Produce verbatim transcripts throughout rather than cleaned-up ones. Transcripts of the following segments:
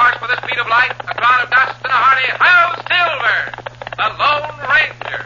horse with the speed of light, a cloud of dust, and a hearty "Hi-Yo Silver!" The Lone Ranger.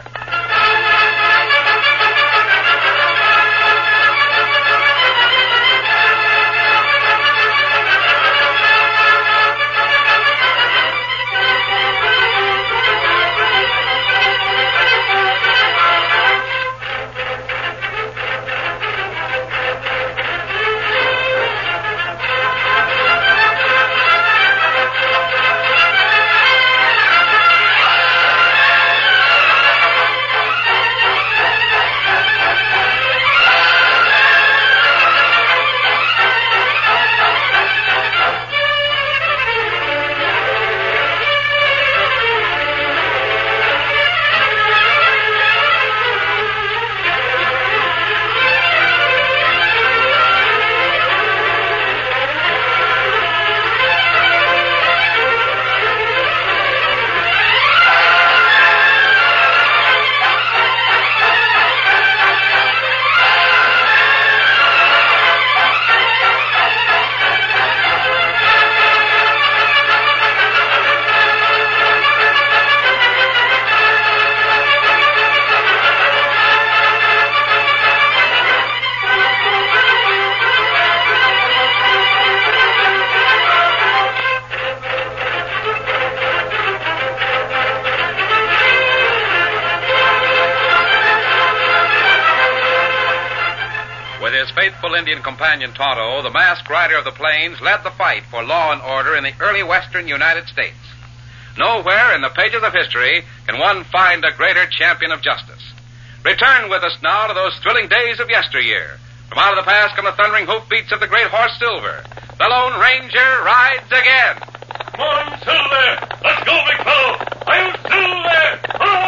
Faithful Indian companion Tonto, the masked rider of the plains, led the fight for law and order in the early western United States. Nowhere in the pages of history can one find a greater champion of justice. Return with us now to those thrilling days of yesteryear. From out of the past come the thundering hoofbeats of the great horse Silver. The Lone Ranger rides again. Come on, Silver! Let's go, big fellow! I'm Silver!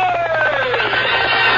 Hooray!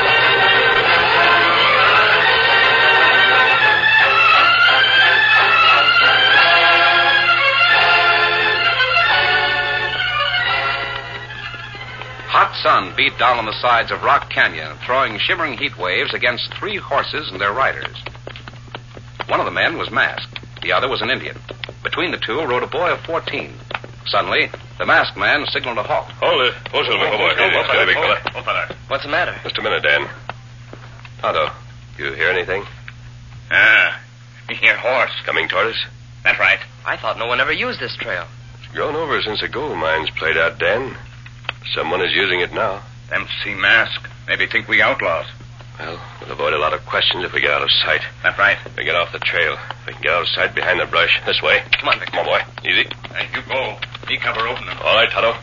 Hot sun beat down on the sides of Rock Canyon, throwing shimmering heat waves against three horses and their riders. One of the men was masked. The other was an Indian. Between the two rode a boy of fourteen. Suddenly, the masked man signaled a halt. Hold it. Hold it. Hold it. Hold it. Hold it. What's the matter? Just a minute, Dan. Tonto, you hear anything? Ah, your horse. Coming toward us? That's right. I thought no one ever used this trail. It's grown over since the gold mines played out, Dan. Someone is using it now. Them see mask. Maybe think we outlaws. Well, we'll avoid a lot of questions if we get out of sight. That's right. We get off the trail. We can get out of sight behind the brush. This way. Come on, Victor. Come on, boy. Easy. Hey, you go. Me cover opening. All right, Tonto.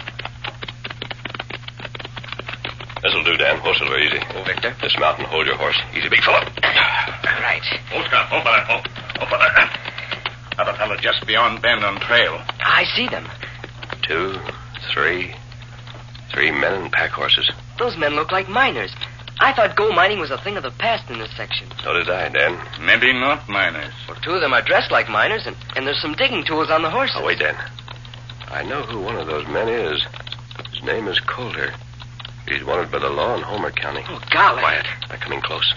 This'll do, Dan. Hold Silver, easy. Oh, Victor. Dismount and hold your horse. Easy, big fellow. Right. Hold, Scott. Hold for that. Hold. Hold for that. Other fellow just beyond bend on trail. I see them. Two, three... Three men and pack horses. Those men look like miners. I thought gold mining was a thing of the past in this section. So did I, Dan. Maybe not miners. Well, two of them are dressed like miners, and, and there's some digging tools on the horses. Oh, wait, Dan. I know who one of those men is. His name is Coulter. He's wanted by the law in Homer County. Oh, golly. Quiet. They're coming close.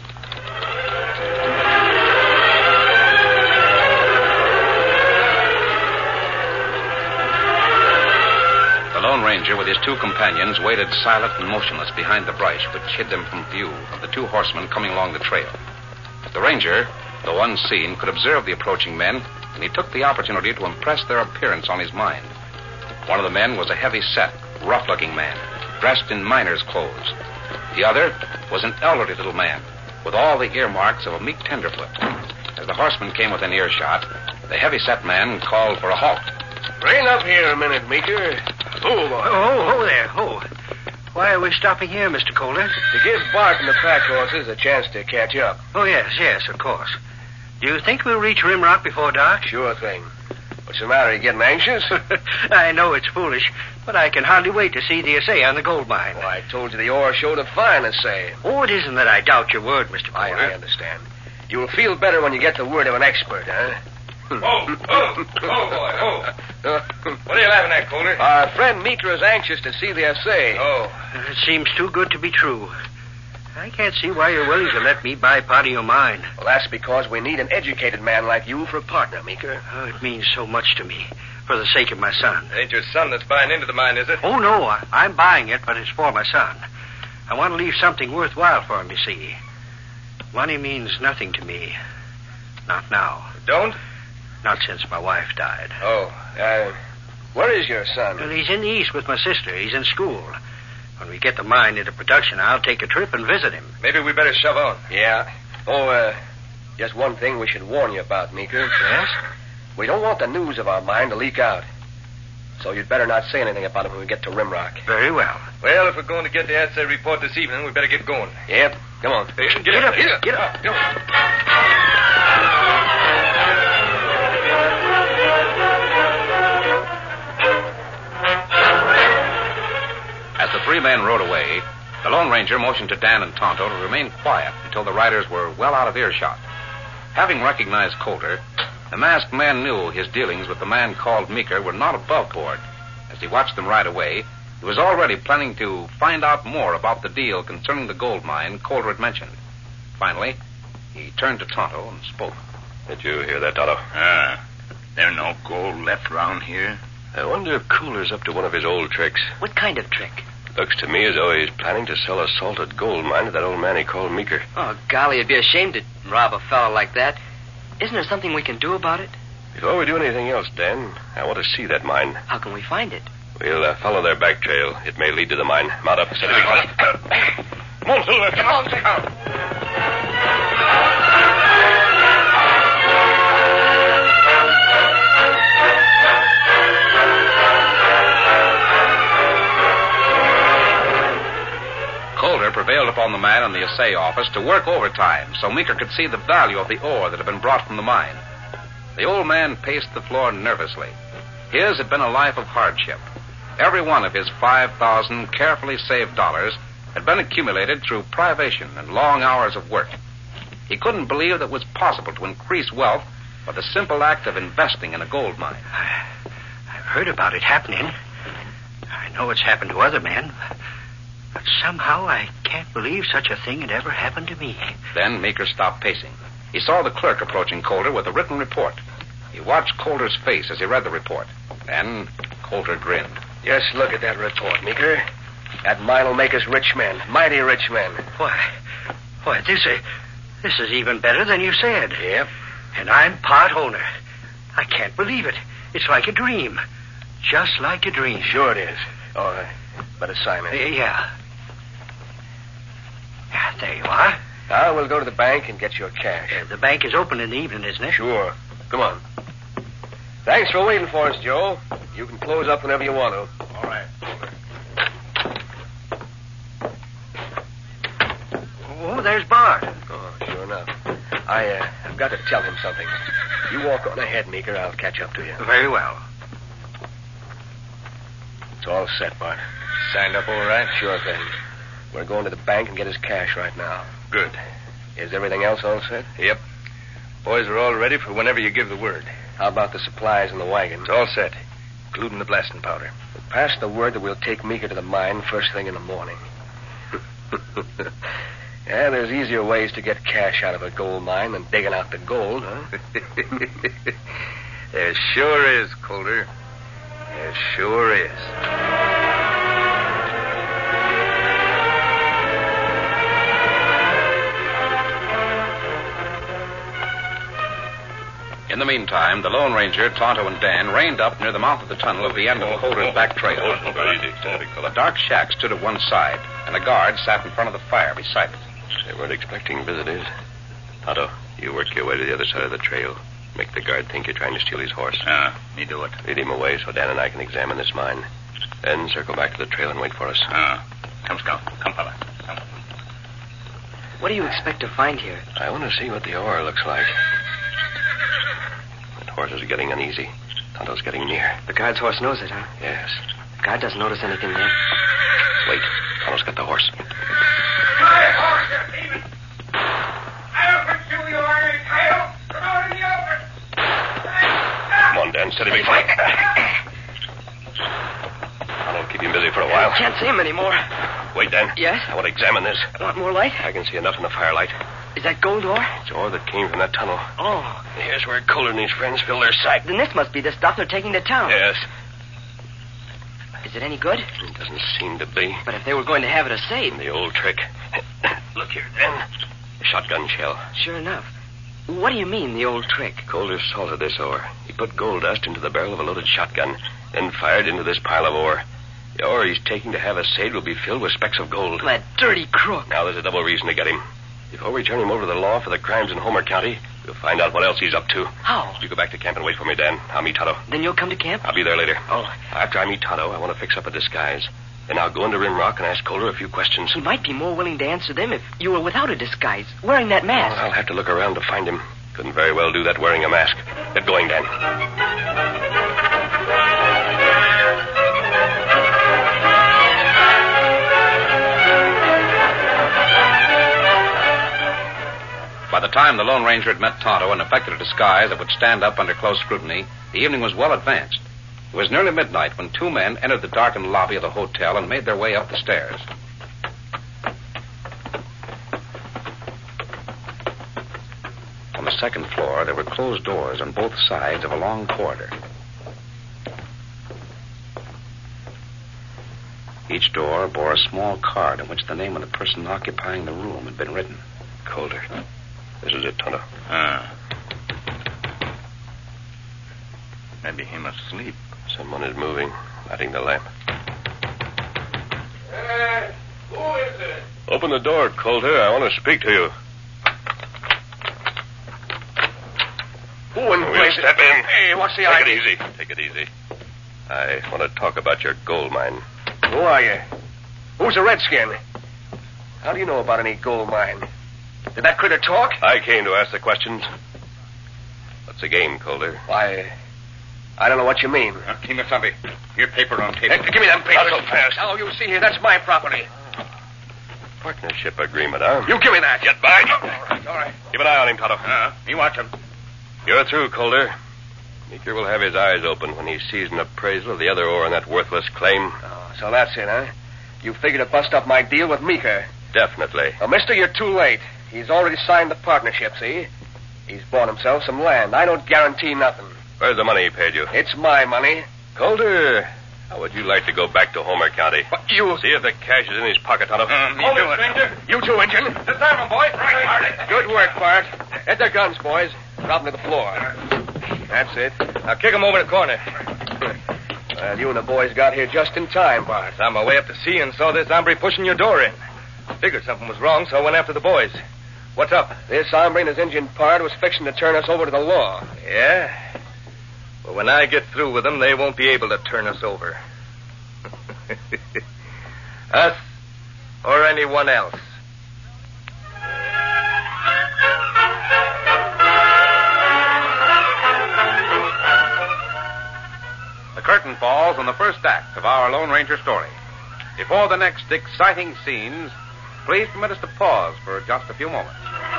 The Lone Ranger, with his two companions, waited silent and motionless behind the brush which hid them from view of the two horsemen coming along the trail. The Ranger, though unseen, could observe the approaching men, and he took the opportunity to impress their appearance on his mind. One of the men was a heavy-set, rough-looking man, dressed in miner's clothes. The other was an elderly little man, with all the earmarks of a meek tenderfoot. As the horsemen came within earshot, the heavy-set man called for a halt. Rein up here a minute, Meeker. Oh, boy. Oh, oh, there. Oh. Why are we stopping here, Mister Coulter? To give Bart and the pack horses a chance to catch up. Oh, yes, yes, of course. Do you think we'll reach Rimrock before dark? Sure thing. What's the matter? You getting anxious? I know it's foolish, but I can hardly wait to see the assay on the gold mine. Well, I told you the ore showed a fine assay. Oh, it isn't that I doubt your word, Mister I, Coulter. I understand. You will feel better when you get the word of an expert, huh? Oh, oh, oh, boy, oh. What are you laughing at, Coulter? Our friend Meeker is anxious to see the assay. Oh. It seems too good to be true. I can't see why you're willing to let me buy part of your mine. Well, that's because we need an educated man like you for a partner, Meeker. Oh, it means so much to me, for the sake of my son. It ain't your son that's buying into the mine, is it? Oh, no, I, I'm buying it, but it's for my son. I want to leave something worthwhile for him, you see. Money means nothing to me. Not now. Don't? Not since my wife died. Oh, uh, where is your son? Well, he's in the East with my sister. He's in school. When we get the mine into production, I'll take a trip and visit him. Maybe we better shove on. Yeah. Oh, uh, just one thing we should warn you about, Meeker. Yes? We don't want the news of our mine to leak out. So you'd better not say anything about it when we get to Rimrock. Very well. Well, if we're going to get the assay report this evening, we better get going. Yep. Come on. Hey, get, Get up, up, get up, get up. Get up. As the three men rode away, the Lone Ranger motioned to Dan and Tonto to remain quiet until the riders were well out of earshot. Having recognized Coulter, the masked man knew his dealings with the man called Meeker were not above board. As he watched them ride away, he was already planning to find out more about the deal concerning the gold mine Coulter had mentioned. Finally, he turned to Tonto and spoke. Did you hear that, Tonto? Ah, there no gold left around here? I wonder if Coulter's up to one of his old tricks. What kind of trick? Looks to me as though he's planning to sell a salted gold mine to that old man he called Meeker. Oh, golly, it'd be a shame to rob a fellow like that. Isn't there something we can do about it? Before we do anything else, Dan, I want to see that mine. How can we find it? We'll uh, follow their back trail. It may lead to the mine. Mount up. Steady, big fella. Come on, Silver. Come on, take out. Coulter prevailed upon the man in the assay office to work overtime so Meeker could see the value of the ore that had been brought from the mine. The old man paced the floor nervously. His had been a life of hardship. Every one of his five thousand carefully saved dollars had been accumulated through privation and long hours of work. He couldn't believe that it was possible to increase wealth by the simple act of investing in a gold mine. I've heard about it happening. I know it's happened to other men. But somehow I can't believe such a thing had ever happened to me. Then Meeker stopped pacing. He saw the clerk approaching Coulter with a written report. He watched Coulter's face as he read the report. Then Coulter grinned. Just look at that report, Meeker. That mine will make us rich men. Mighty rich men. Why, why, this is, this is even better than you said. Yep. And I'm part owner. I can't believe it. It's like a dream. Just like a dream. Sure it is. Oh, uh, better sign Uh, it. yeah. Yeah, there you are. Now we'll go to the bank and get your cash. Uh, the bank is open in the evening, isn't it? Sure. Come on. Thanks for waiting for us, Joe. You can close up whenever you want to. All right. Oh, there's Bart. Oh, sure enough. I, uh, I've got to tell him something. You walk on ahead, Meeker. I'll catch up to you. Very well. It's all set, Bart. Signed up all right? Sure thing. We're going to the bank and get his cash right now. Good. Is everything else all set? Yep. Boys are all ready for whenever you give the word. How about the supplies in the wagon? It's all set, including the blasting powder. Pass the word that we'll take Meeker to the mine first thing in the morning. Yeah, there's easier ways to get cash out of a gold mine than digging out the gold, huh? There sure is, Coulter. There sure is. In the meantime, the Lone Ranger, Tonto, and Dan reined up near the mouth of the tunnel at the end of Coulter's back trail. A dark shack stood at one side, and a guard sat in front of the fire beside it. They weren't expecting visitors. Tonto, you work your way to the other side of the trail. Make the guard think you're trying to steal his horse. Ah, me do it. Lead him away so Dan and I can examine this mine. Then circle back to the trail and wait for us. Ah, come, Scout. Come, fella. Come. What do you expect to find here? I want to see what the ore looks like. That horse is getting uneasy. Tonto's getting near. The guard's horse knows it, huh? Yes. The guard doesn't notice anything yet. Wait. Tonto's got the horse. My horse, you demon! I'll pursue you, Iron Coyote! Come out in the open! Come on, Dan. Steady, big fella. Tonto'll keep him busy for a while. Can't see him anymore. Wait, Dan. Yes? I want to examine this. Want more light? I can see enough in the firelight. Is that gold ore? It's ore that came from that tunnel. Oh. Here's where Kohler and his friends fill their sack. Then this must be the stuff they're taking to town. Yes. Is it any good? It doesn't seem to be. But if they were going to have it a safe. The old trick. Look here, Dan. A shotgun shell. Sure enough. What do you mean, the old trick? Kohler salted this ore. He put gold dust into the barrel of a loaded shotgun, then fired into this pile of ore. The ore he's taking to have assayed will be filled with specks of gold. That dirty crook. Now there's a double reason to get him. Before we turn him over to the law for the crimes in Homer County, we'll find out what else he's up to. How? You go back to camp and wait for me, Dan. I'll meet Tonto. Then you'll come to camp? I'll be there later. Oh. After I meet Tonto, I want to fix up a disguise. Then I'll go into Rimrock and ask Kohler a few questions. He might be more willing to answer them if you were without a disguise, wearing that mask. Well, I'll have to look around to find him. Couldn't very well do that wearing a mask. Get going, Dan. By the time the Lone Ranger had met Tonto and effected a disguise that would stand up under close scrutiny, the evening was well advanced. It was nearly midnight when two men entered the darkened lobby of the hotel and made their way up the stairs. On the second floor, there were closed doors on both sides of a long corridor. Each door bore a small card on which the name of the person occupying the room had been written. Kohler. This is it, Tonto. Ah. Maybe he must sleep. Someone is moving, lighting the lamp. Hey, who is it? Open the door, Coulter. I want to speak to you. Who in We'll blazes- step in. Hey, what's the Take idea? it easy. Take it easy. I want to talk about your gold mine. Who are you? Who's a redskin? How do you know about any gold mine? Did that critter talk? I came to ask the questions. What's the game, Coulter? Why, I don't know what you mean. Uh, Kimasabi, your paper on Hey, table. give me them papers. Not so fast. Now, you see here, that's my property. Partnership agreement, huh? You give me that. Get back. All right, all right. Keep an eye on him, Tonto. Uh, me watch him. You're through, Coulter. Meeker will have his eyes open when he sees an appraisal of the other ore on that worthless claim. Oh, so that's it, huh? You figure to bust up my deal with Meeker. Definitely. Well, mister, you're too late. He's already signed the partnership, see? He's bought himself some land. I don't guarantee nothing. Where's the money he paid you? It's my money. Coulter, how would you like to go back to Homer County? But you... See if the cash is in his pocket, Tonto. Um, you Hold do it, it. stranger. You too, Injun. The diamond boy. Right, Hardy. Good work, Bart. Get their guns, boys. Drop them to the floor. That's it. Now kick them over the corner. Well, you and the boys got here just in time, Bart. On my way up to sea and saw this hombre pushing your door in. Figured something was wrong, so I went after the boys. What's up? This hombre and his Indian pard was fixing to turn us over to the law. Yeah? Well, when I get through with them, they won't be able to turn us over. Us or anyone else. The curtain falls on the first act of our Lone Ranger story. Before the next exciting scenes, please permit us to pause for just a few moments.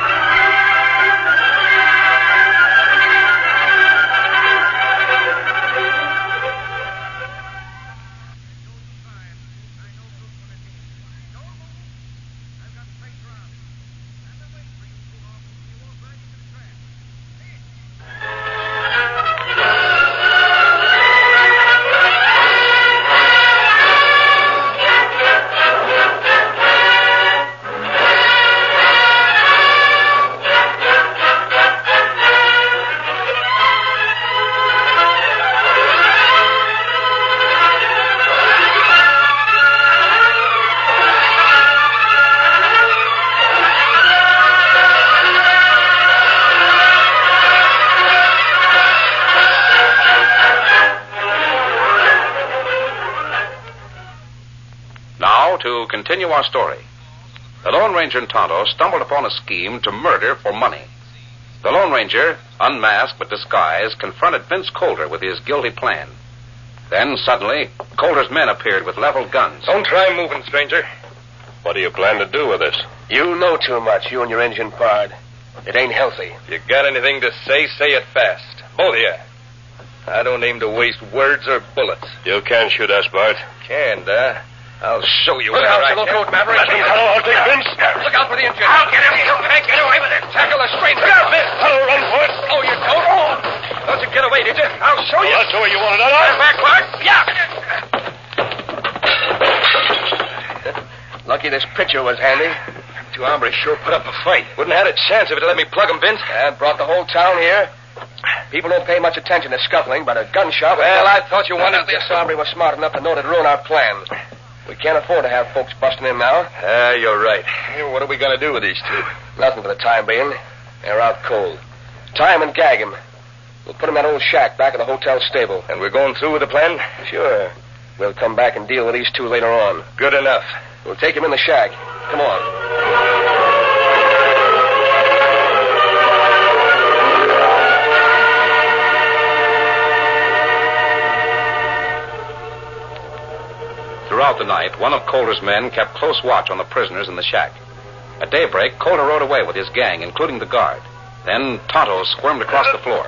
Now, to continue our story. The Lone Ranger and Tonto stumbled upon a scheme to murder for money. The Lone Ranger, unmasked but disguised, confronted Vince Coulter with his guilty plan. Then, suddenly, Coulter's men appeared with leveled guns. Don't try moving, stranger. What do you plan to do with this? You know too much, you and your Indian pard. It ain't healthy. If you got anything to say, say it fast. Both of you. I don't aim to waste words or bullets. You can shoot us, Bart. Can't, uh? I'll show you. Look what out, right yellow here. coat, Maverick. Let him, Tonto. I'll take Vince. Look out for the engine. I'll get him. You can't get away with it. Tackle the stranger. Look out, Vince. Tonto, run for it. Oh, you don't? Oh. Don't you get away, did you? I'll show you. Well, that's the way you wanted it, huh? Stand back, Clark. Yeah. Lucky this pitcher was handy. Two hombres sure put up a fight. Wouldn't have had a chance if it let me plug him, Vince. Yeah, brought the whole town here. People don't pay much attention to scuffling, but a gun shop... Well, I thought you wanted This hombre was smart enough to know it'd ruin our plan. We can't afford to have folks busting in now. Ah, uh, you're right. Hey, what are we going to do with these two? Nothing for the time being. They're out cold. Tie 'em and gag 'em. We'll put 'em in that old shack back at the hotel stable. And we're going through with the plan? Sure. We'll come back and deal with these two later on. Good enough. We'll take 'em in the shack. Come on. Throughout the night, one of Coulter's men kept close watch on the prisoners in the shack. At daybreak, Coulter rode away with his gang, including the guard. Then Tonto squirmed across the floor.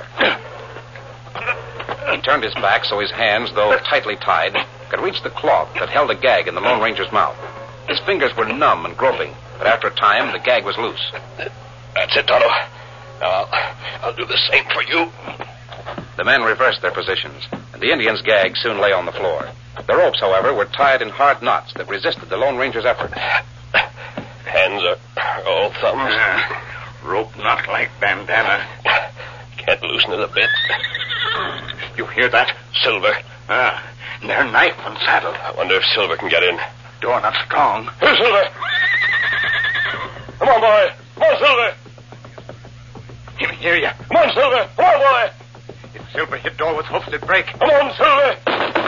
He turned his back so his hands, though tightly tied, could reach the cloth that held a gag in the Lone Ranger's mouth. His fingers were numb and groping, but after a time, the gag was loose. That's it, Tonto. Now, I'll, I'll do the same for you. The men reversed their positions, and the Indian's gag soon lay on the floor. The ropes, however, were tied in hard knots that resisted the Lone Ranger's effort. Hands are all thumbs. Uh, rope not like bandana. Can't loosen it a bit. You hear that? Silver. Ah, they're knife and saddle. I wonder if Silver can get in. Door not strong. Here, Silver. Come on, boy. Come on, Silver. Him hear ya. Come on, Silver. Come on, boy. If Silver hit door with hoofs, it break. Come on, Silver.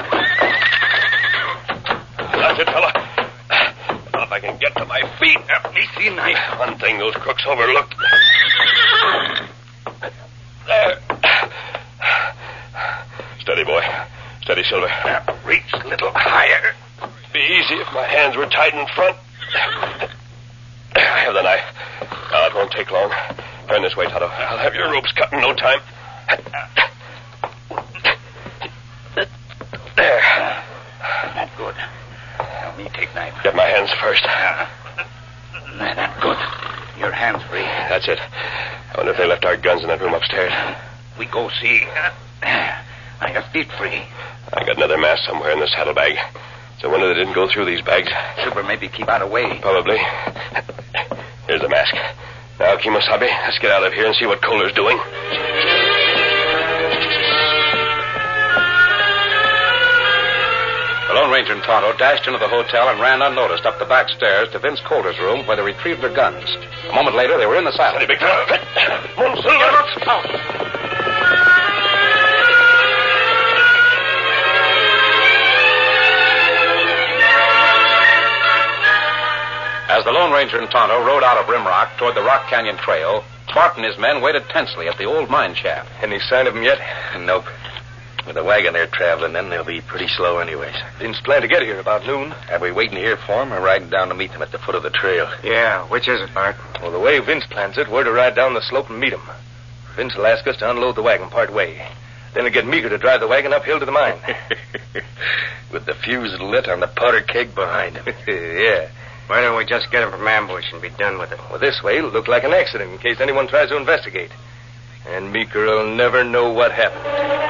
That's it, fella. Now, if I can get to my feet. Let me see knife. One thing those crooks overlooked. There. Steady, boy. Steady, Silver. Uh, reach a little higher. Be easy if my hands were tied in front. I have the knife. Now, it won't take long. Turn this way, Tonto. I'll have your ropes cut in no time. There. That good. Now, me take knife. Get my hands first. Uh, that good. Your hands free. That's it. I wonder if they left our guns in that room upstairs. We go see. Uh, I your feet free. I got another mask somewhere in the saddlebag. It's a wonder they didn't go through these bags. Silver maybe keep out of way. Probably. Here's the mask. Now, Kimosabe, let's get out of here and see what Kohler's doing. The Lone Ranger and Tonto dashed into the hotel and ran unnoticed up the back stairs to Vince Coulter's room, where they retrieved their guns. A moment later, they were in the saddle. Steady, big fella. Come on, Silver. As the Lone Ranger and Tonto rode out of Rimrock toward the Rock Canyon Trail, Bart and his men waited tensely at the old mine shaft. Any sign of them yet? Nope. With the wagon they're traveling in, they'll be pretty slow anyways. Vince planned to get here about noon. Are we waiting here for them or riding down to meet them at the foot of the trail? Yeah, which is it, Bart? Well, the way Vince plans it, we're to ride down the slope and meet him. Vince will ask us to unload the wagon part way. Then he'll get Meeker to drive the wagon uphill to the mine. With the fuse lit on the powder keg behind him. Yeah. Why don't we just get him from ambush and be done with it? Well, this way it'll look like an accident in case anyone tries to investigate. And Meeker will never know what happened.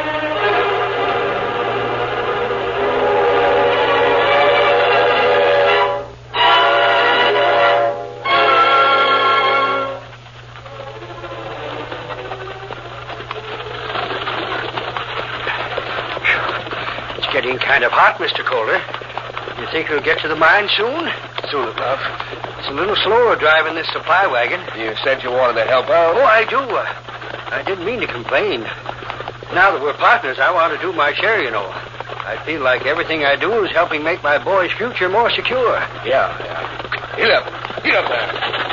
It's getting kind of hot, Mister Coulter. You think we'll get to the mine soon? Soon enough. It's a little slower driving this supply wagon. You said you wanted to help out. Oh, I do. Uh, I didn't mean to complain. Now that we're partners, I want to do my share, you know. I feel like everything I do is helping make my boy's future more secure. Yeah, yeah. Get up. Get up there.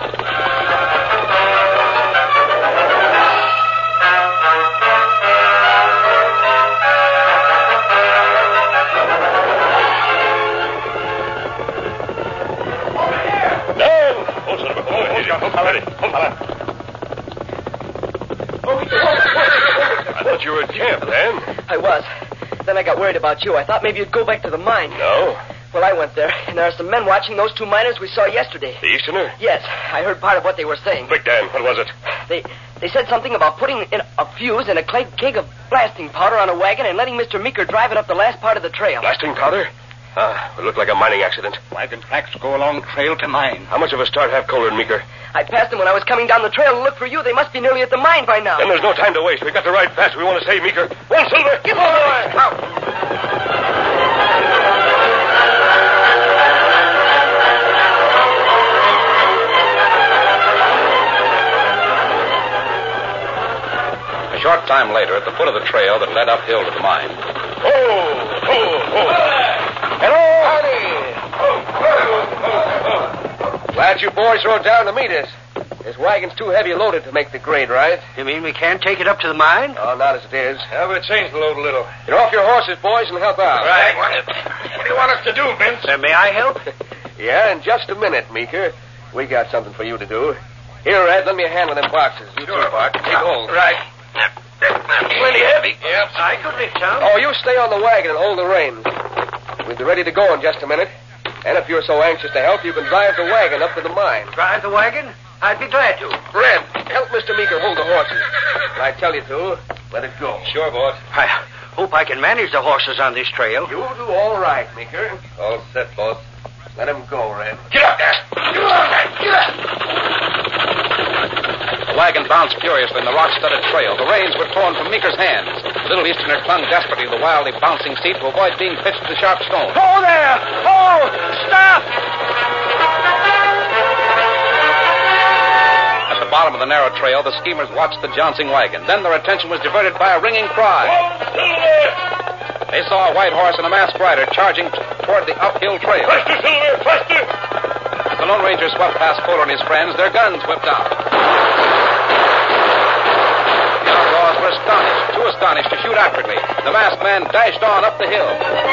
I thought you were at camp, then. I was. Then I got worried about you. I thought maybe you'd go back to the mine. No. Well, I went there, and there are some men watching those two miners we saw yesterday. The Easterner? Yes, I heard part of what they were saying. Quick, Dan, what was it? They they said something about putting in a fuse and a keg of blasting powder on a wagon and letting Mister Meeker drive it up the last part of the trail. Blasting powder? Ah, it looked like a mining accident. Wagon tracks go along trail to mine. How much of a start have Kohler and Meeker? I passed them when I was coming down the trail to look for you. They must be nearly at the mine by now. Then there's no time to waste. We've got to ride fast. We want to save Meeker. Well, Silver! Give over! Out! A short time later, at the foot of the trail that led uphill to the mine. Oh! Oh! Oh! Hello, Howdy! Glad you boys rode down to meet us. This wagon's too heavy loaded to make the grade, right? You mean we can't take it up to the mine? Oh, not as it is. How about change the load a little? Get off your horses, boys, and help out. Right. What, what do you want us to do, Vince? Uh, may I help? Yeah, in just a minute, Meeker. We got something for you to do. Here, Red, lend me a hand with them boxes. You Sure. too, Bart. Take hold. Right. Plenty heavy. Yep. I could lift some. Oh, you stay on the wagon and hold the reins. We'll be ready to go in just a minute. And if you're so anxious to help, you can drive the wagon up to the mine. Drive the wagon? I'd be glad to. Red, help Mister Meeker hold the horses. When I tell you to, let it go. Sure, boss. I hope I can manage the horses on this trail. You'll do all right, Meeker. All set, boss. Let him go, Red. Get up there! Get up there! Get up! The wagon bounced furiously in the rock-studded trail. The reins were torn from Meeker's hands. The little Easterner clung desperately to the wildly bouncing seat to avoid being pitched to the sharp stone. Oh, there! Oh, stop! At the bottom of the narrow trail, the schemers watched the jouncing wagon. Then their attention was diverted by a ringing cry. They saw a white horse and a masked rider charging t- toward the uphill trail. Faster, Silver! Faster! As the Lone Ranger swept past Kohler and his friends, their guns whipped out. The outlaws were astonished, too astonished to shoot accurately. The masked man dashed on up the hill.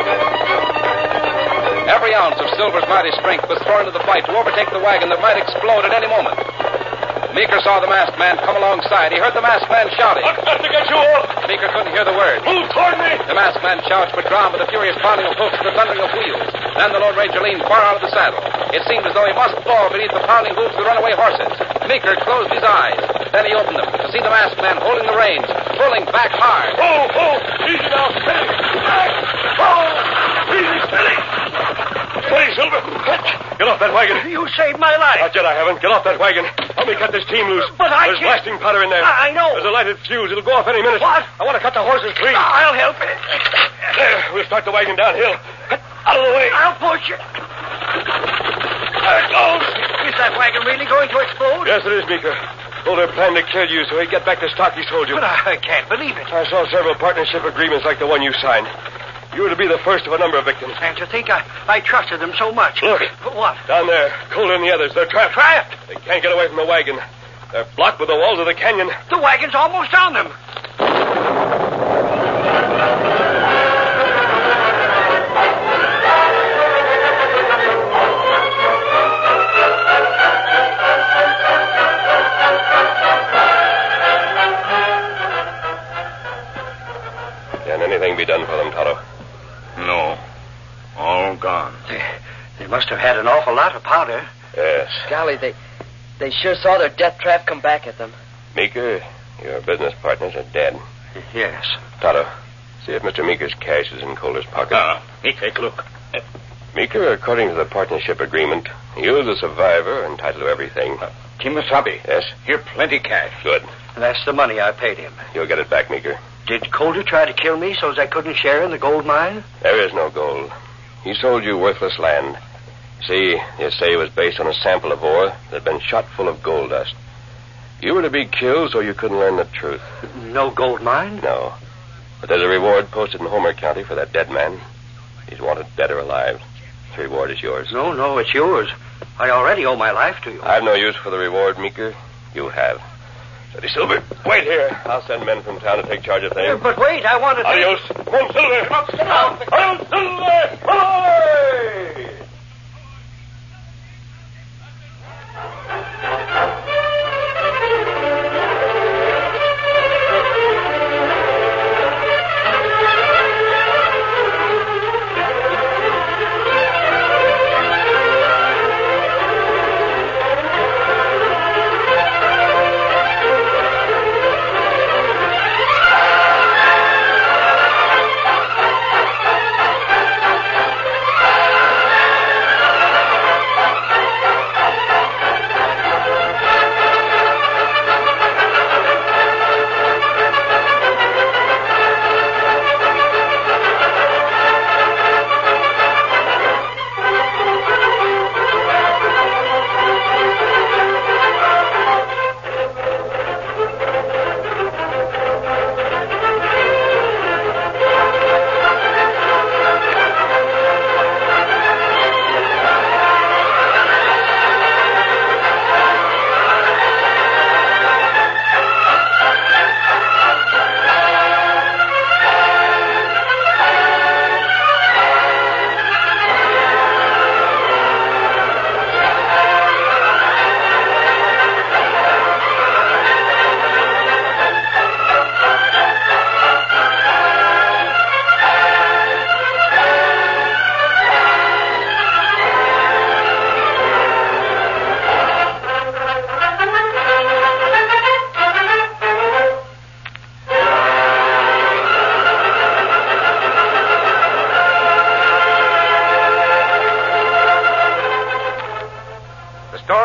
Every ounce of Silver's mighty strength was thrown into the fight to overtake the wagon that might explode at any moment. Meeker saw the masked man come alongside. He heard the masked man shouting. I've got to get you off! Meeker couldn't hear the words. Move toward me! The masked man shouts were drowned by the furious pounding of hoofs and the thundering of wheels. Then the Lone Ranger leaned far out of the saddle. It seemed as though he must fall beneath the pounding hoofs of the runaway horses. Meeker closed his eyes. Then he opened them to see the masked man holding the reins, pulling back hard. Oh, oh! Easy now, steady! Back! Oh! Easy, steady! Steady, Silver! Get off that wagon. You saved my life. Not yet, I haven't. Get off that wagon. Help me cut this team loose. But I There's can't- blasting powder in there. I I know. There's a lighted fuse. It'll go off any minute. What? I want to cut the horses free. I'll help it. There, we'll start the wagon downhill. Out of the way. I'll push it. There it goes. Is that wagon really going to explode? Yes, it is, Meeker. Boulder planned to kill you so he'd get back the stock he sold you. But I can't believe it. I saw several partnership agreements like the one you signed. You were to be the first of a number of victims. And to think I, I trusted them so much. Look. But what? Down there, Kohler and the others. They're trapped. Trapped? They can't get away from the wagon. They're blocked with the walls of the canyon. The wagon's almost on them. Can anything be done for them, Tonto? No. All gone. They, they must have had an awful lot of powder. Yes. Golly, they they sure saw their death trap come back at them. Meeker, your business partners are dead. Yes. Tonto, see if Mister Meeker's cash is in Kohler's pocket. Uh, me take a look. Meeker, according to the partnership agreement, you, the survivor, are entitled to everything. Uh, Kimasabi. Yes? Here, plenty cash. Good. That's the money I paid him. You'll get it back, Meeker. Did Coulter try to kill me so as I couldn't share in the gold mine? There is no gold. He sold you worthless land. See, the assay was based on a sample of ore that had been shot full of gold dust. You were to be killed so you couldn't learn the truth. No gold mine? No. But there's a reward posted in Homer County for that dead man. He's wanted dead or alive. The reward is yours. No, no, it's yours. I already owe my life to you. I've no use for the reward, Meeker. You have. Steady, Silver. Wait here. I'll send men from town to take charge of things. Uh, but wait, I want to... Adios. Come on, Silver. Come on, sit down. Adios, Silver. Ahoy!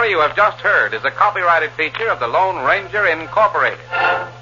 story you have just heard is a copyrighted feature of the Lone Ranger Incorporated.